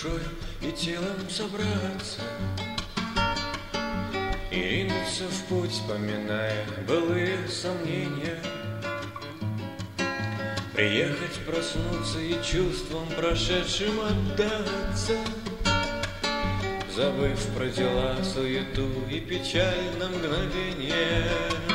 душой и телом собраться и ринуться в путь, поминая былые сомнения. Приехать, проснуться и чувствам прошедшим отдаться, забыв про дела, суету и печаль на мгновение.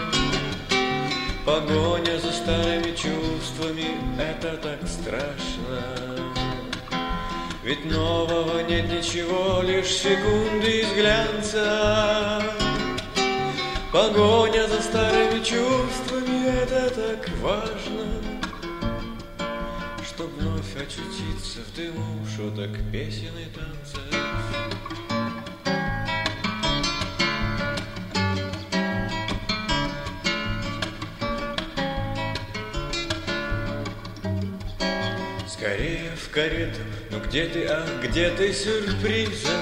Погоня за старыми чувствами — это так страшно, ведь нового нет ничего, лишь секунды из глянца. Погоня за старыми чувствами — это так важно, чтоб вновь очутиться в дыму шуток, песен и танцев. Скорее в карету, ну где ты, ах, где ты сюрпризом?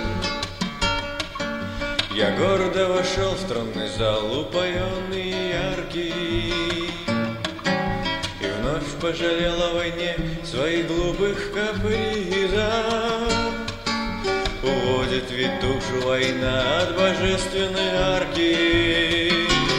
Я гордо вошел в тронный зал, упоенный и яркий, и вновь пожалел о войне своих глупых капризов. Уводит ведь душу война от божественной арки.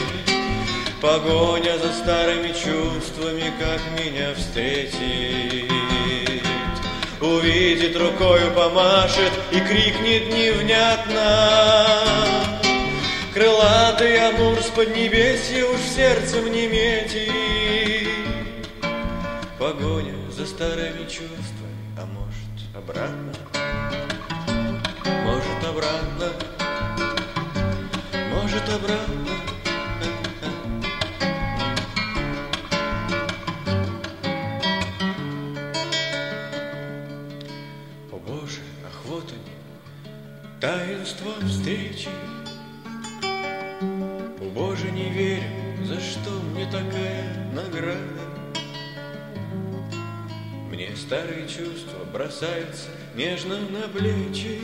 Погоня за старыми чувствами, как меня встретит, увидит, рукою помашет и крикнет невнятно. Крылатый Амур с поднебесья уж сердцем не метит. Погоня за старыми чувствами, а может обратно, может обратно, может обратно. О Боже, ах вот они, таинство встречи. О Боже, не верю, за что мне такая награда. Мне старые чувства бросаются нежно на плечи,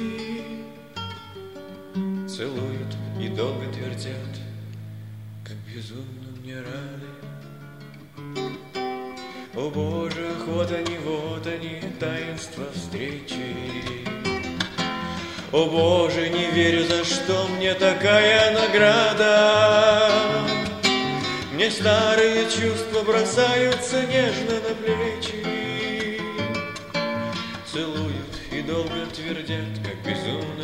целуют и долго твердят, как безумно мне рады. О Боже, ах вот они, таинства встречи. О Боже, не верю, за что мне такая награда. Мне старые чувства бросаются нежно на плечи, целуют и долго твердят, как безумно